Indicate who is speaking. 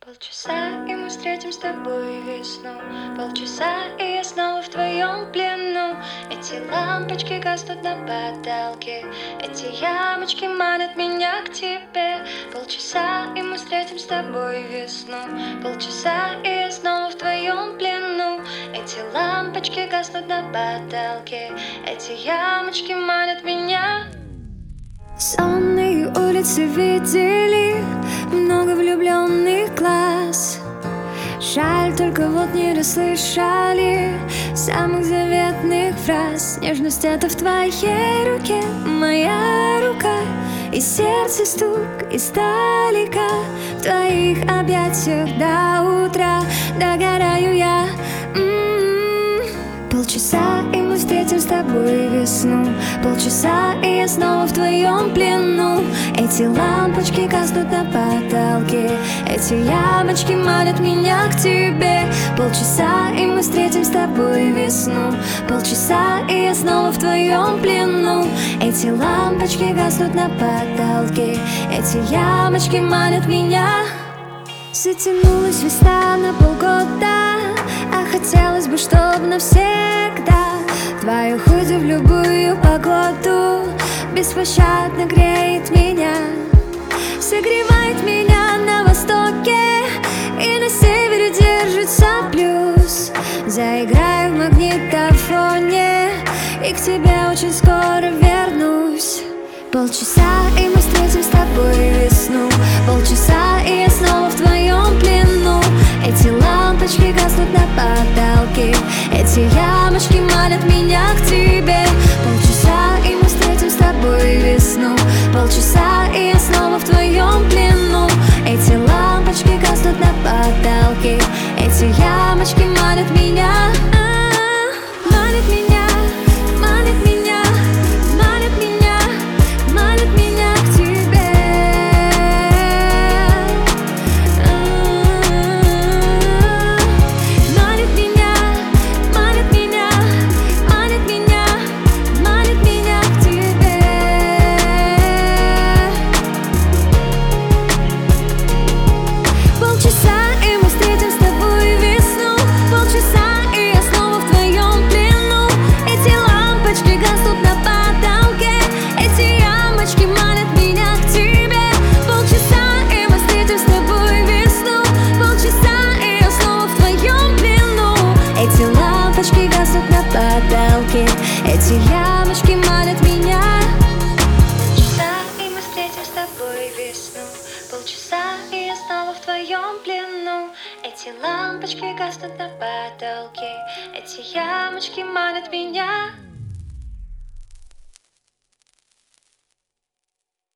Speaker 1: Полчаса, и мы встретим с тобой весну. Полчаса, и я снова в твоем плену. Эти лампочки гаснут на потолке. Эти ямочки манят меня к тебе. Полчаса, и мы встретим с тобой весну. Полчаса, и я снова в твоем плену. Эти лампочки гаснут на потолке. Эти ямочки манят меня.
Speaker 2: Сонные улицы видели много влюбленных глаз. Жаль, только вот не расслышали самых заветных фраз. Нежность — это в твоей руке, моя рука, и сердце стук издалека. В твоих объятиях до утра догораю я. Полчаса, и мы встретим с тобой весну. Полчаса, и я снова в твоем плену. Эти лампочки гаснут на потолке. Эти ямочки манят меня к тебе. Полчаса, и мы встретим с тобой весну. Полчаса, и я снова в твоем плену. Эти лампочки гаснут на потолке. Эти ямочки манят меня. Затянулась весна на полгода, а хотелось бы, чтоб навсегда. Твою худи в любую погоду беспощадно греет меня, согревает меня на востоке и на севере держится плюс. Заиграю в магнитофоне и к тебе очень скоро вернусь. Полчаса, и мы встретим с тобой весну. Полчаса, и я снова в твоем плену. Эти лампочки гаснут на потолке. Эти ямочки манят меня к тебе. Полчаса, и мы встретим с тобой весну. Полчаса, и я снова в твоем плену. Эти лампочки гаснут на потолке. Эти ямочки манят меня. Манят меня, манят меня, манят меня, манят меня к тебе. Манят меня, манят меня, манят меня, манят меня к тебе. Полчаса, и мы встретим с тобой весну. Полчаса, и я снова в твоем плену. Эти лампочки гаснут на потолке. Эти ямочки манят меня к тебе. Полчаса, и мы встретим с тобой весну. Полчаса, и я снова в твоем плену. Эти лампочки гаснут на потолке. Эти ямочки манят меня.
Speaker 1: Полчаса, и мы встретим с тобой весну. Полчаса, и я снова в твоем плену. Эти лампочки гаснут на потолке. Эти ямочки манят меня.